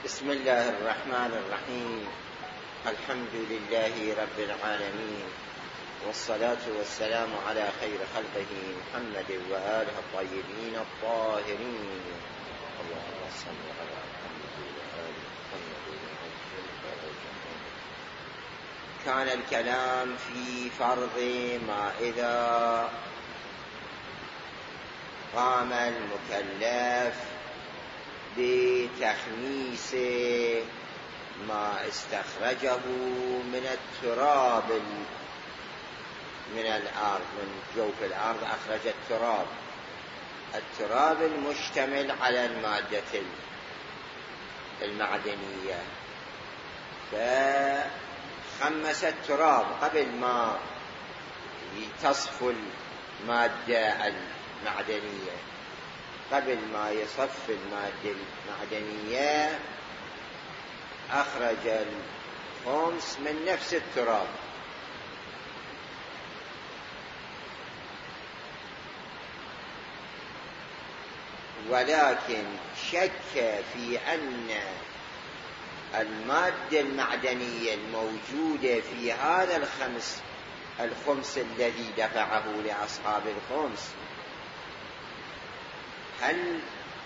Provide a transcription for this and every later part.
بسم الله الرحمن الرحيم. الحمد لله رب العالمين، والصلاة والسلام على خير خلقه محمد وآله الطيبين الطاهرين. اللهم صل على محمد وآل محمد. كان الكلام في فرض ما إذا قام المكلف بتخميس ما استخرجه من التراب من الأرض، من جوف الأرض أخرج التراب المشتمل على المادة المعدنية، فخمس التراب قبل ما تصفو المادة المعدنية، قبل ما يصف المادة المعدنية أخرج الخمس من نفس التراب. ولكن شك في أن المادة المعدنية الموجودة في هذا الخمس الذي دفعه لأصحاب الخمس، هل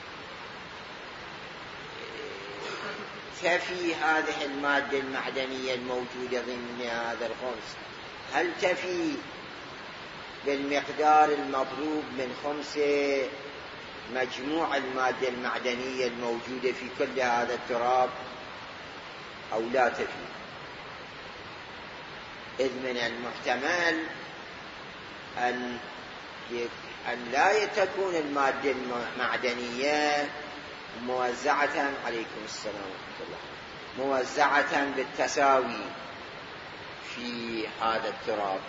تفي هذه المادة المعدنية الموجودة ضمن هذا الخمس، هل تفي بالمقدار المطلوب من خمسة مجموع المادة المعدنية الموجودة في كل هذا التراب أو لا تفي؟ إذ من المحتمل أن لا تكون المادة المعدنية موزعة، عليكم السلام ورحمة الله، موزعة بالتساوي في هذا التراب،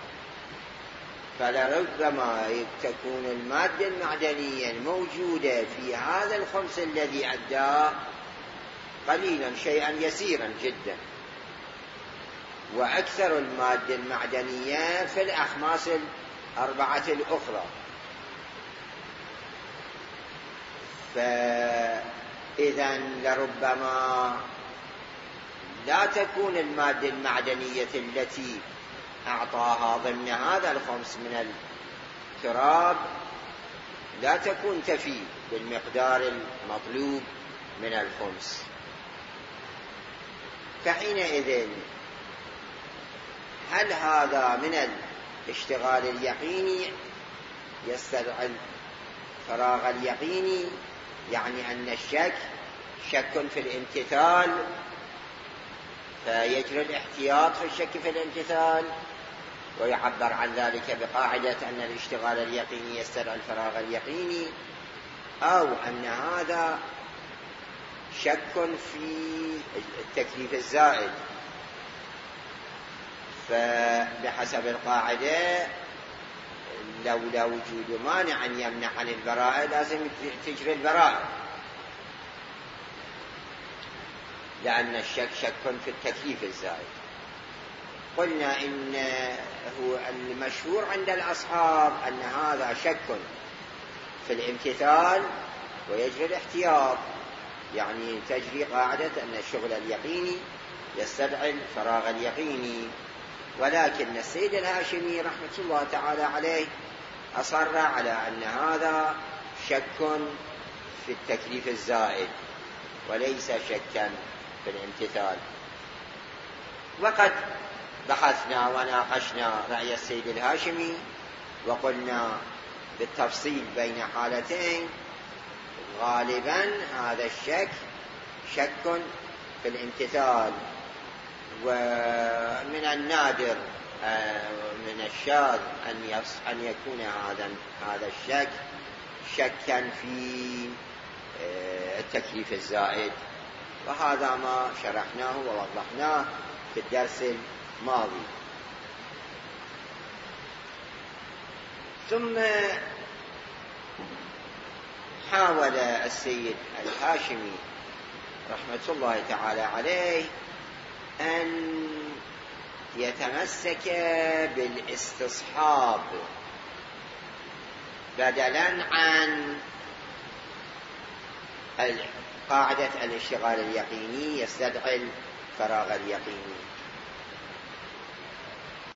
فلربما تكون المادة المعدنية الموجودة في هذا الخمس الذي أداه قليلا، شيئا يسيرا جدا، وأكثر المادة المعدنية في الأخماس الأربعة الأخرى. فإذا لربما لا تكون المادة المعدنية التي أعطاها ضمن هذا الخمس من التراب لا تكون تفي بالمقدار المطلوب من الخمس، فحينئذ هل هذا من الاشتغال اليقيني يستدعي الفراغ اليقيني، يعني أن الشك شك في الامتثال فيجري الاحتياط في الشك في الامتثال، ويعبر عن ذلك بقاعدة أن الاشتغال اليقيني يستدعي الفراغ اليقيني، أو أن هذا شك في التكليف الزائد، فبحسب القاعدة لولا وجود مانع يمنع عن البراءة لازم تجري البراءة، لأن الشك شك في التكليف الزائد. قلنا إنه المشهور عند الأصحاب أن هذا شك في الامتثال ويجري الاحتياط، يعني تجري قاعدة أن الشغل اليقيني يستدعي الفراغ اليقيني. ولكن السيد الهاشمي رحمة الله تعالى عليه أصر على أن هذا شك في التكليف الزائد وليس شكا في الامتثال. وقد بحثنا وناقشنا رأي السيد الهاشمي وقلنا بالتفصيل بين حالتين، غالبا هذا الشك شك في الامتثال، ومن النادر من الشاذ أن يكون هذا الشك شكا في التكليف الزائد، وهذا ما شرحناه ووضحناه في الدرس الماضي. ثم حاول السيد الهاشمي رحمة الله تعالى عليه أن يتمسك بالاستصحاب بدلا عن بقاعدة الاشتغال اليقيني يستدعي الفراغ اليقيني.